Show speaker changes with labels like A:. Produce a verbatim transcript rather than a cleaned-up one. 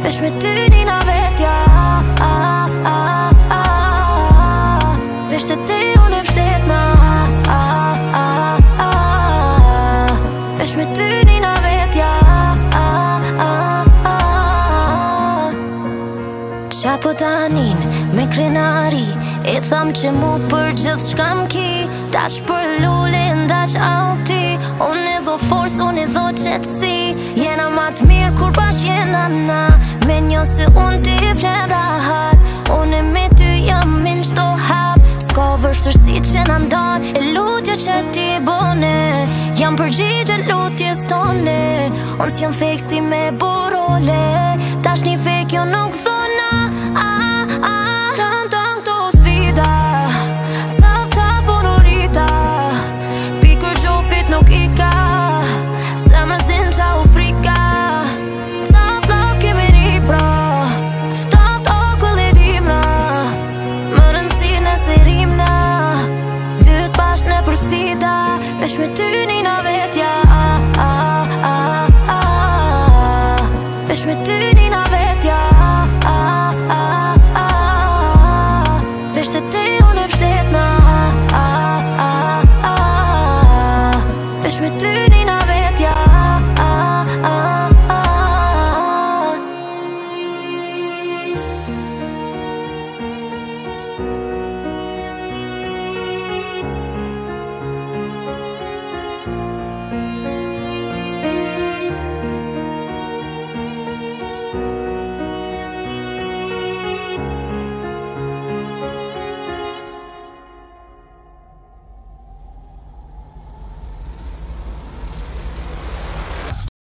A: Vesh me ty nina vetja, vesh të ti unë e pështetna, vesh me ty nina vetja. Qa po tanin me krenari, e tham që mu për gjithë shka m'ki, dash për lullin, dash auti, unë e dho force, unë e dho qetësi, jena ma të mirë kur bash jena na, me një se unë ti flen rahat, unë e me ty jam min qdo hap, s'ka vështërsi që na ndan, e lutja që ti bone, jam përgjigje lutjes tone, unë s'jam fake sti me borole, dash një fake jo nuk thona, tan tan këto sfida, taf taf unë urita, pikur gjofit nuk i ka, se mërzin qa u frika, taf laf kemi një pra, ftaft okull e dimra, më rëndësi nëse rimna, dyt bashk në për sfida, vesh me ty nina vetja, vesh me ty nina vetja, vesh të ti unë e pështetna, vesh me ty nina vetja.